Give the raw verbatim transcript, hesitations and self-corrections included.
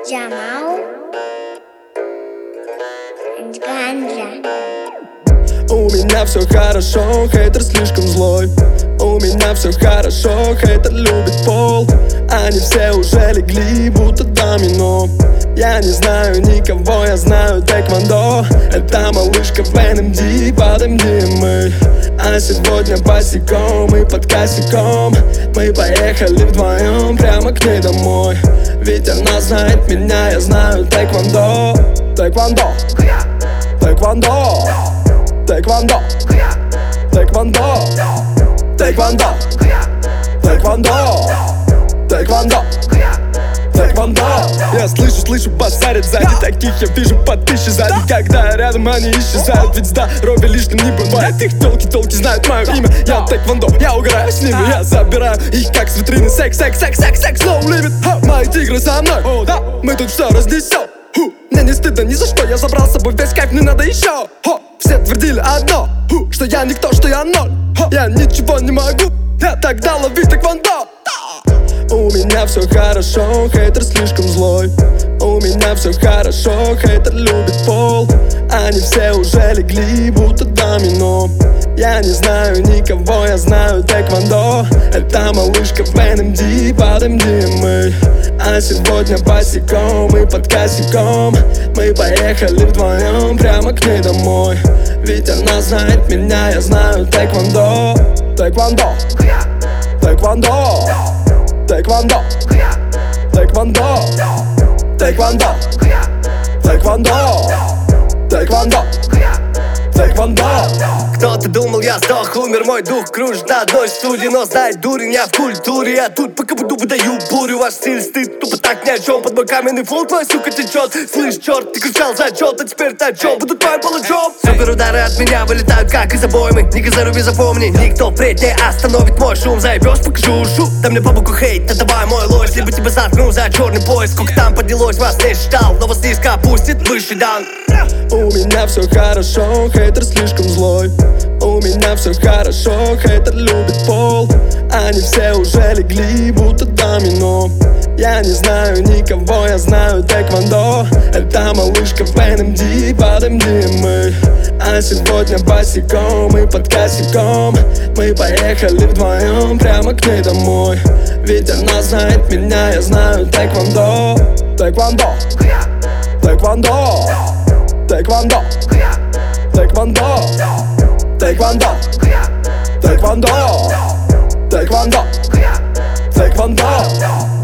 Jamal and Ganja. У меня все хорошо, хейтер слишком злой. У меня все хорошо, хейтер любит пол. Они все уже легли, будто домино. Я не знаю никого, я знаю тэквондо. Это малышка в эн эм ди, под эм ди эм эй. А сегодня босиком и под косяком мы поехали вдвоем прямо к ней домой. Ведь она знает меня, я знаю тэквондо. Тэквондо, тэквондо, тэквондо, тэквондо, тэквондо, тэквондо, тэквондо, тэквондо. Я слышу, слышу, базарят сзади. Таких я вижу по тысяче сзади. Когда рядом они исчезают, ведь здоровья лишним не бывает. Их телки-телки знают мое имя. Я тэквондо, я угораю с ними. Я забираю их как с витрины. Секс, секс, секс, секс, секс, no limit. Мои тигры со мной, о да, мы тут все разнесем. Мне не стыдно ни за что, я забрал с собой весь кайф, не надо еще. Хо, все твердили одно, ху, что я никто, что я ноль. Хо, я ничего не могу, я тогда лови тэквондо. У меня все хорошо, хейтер слишком злой. У меня все хорошо, хейтер любит пол. Они все уже легли, будто домино. Я не знаю никого, я знаю тэквондо. Это малышка в эн эм ди, под эм ди эм эй. А сегодня босиком и под косяком мы поехали вдвоем прямо к ней домой. Ведь она знает меня, я знаю тэквондо. Тэквондо, тэквондо, тэквондо, тэквондо, тэквондо, тэквондо, тэквондо, тэквондо. Кто-то думал, я сдох, умер мой дух, кружит на одной студии. Но знает дурень, я в культуре. Я тут по КБДу выдаю бурю. Ваш стиль стыд, тупо так ни о чем. Под мой каменный флоу твоя сука течет. Слышь, черт, ты кричал зачет, а теперь-то о чем? Буду твоим палачом. Супер удары от меня вылетают как из обоймы. Ника, заруби, запомни, никто впредь не остановит мой шум. Заебешь, покажу шу. Да мне по боку хейт, это давай мой лось. Либо тебя заткну за черный пояс. Сколько там поднялось, вас не считал. Но вас низко опустит, выше дан. У меня все хорошо, хейтер слишком злой. У меня все хорошо, хейтер любит пол. Они все уже легли, будто домино. Я не знаю никого, я знаю тэквондо. Это малышка в эн эм ди, под эм ди эм эй. А сегодня босиком и под косяком мы поехали вдвоем прямо к ней домой. Ведь она знает меня, я знаю тэквондо. Тэквондо, тэквондо, тэквондо, тэквондо, тэквондо, тэквондо, тэквондо, тэквондо.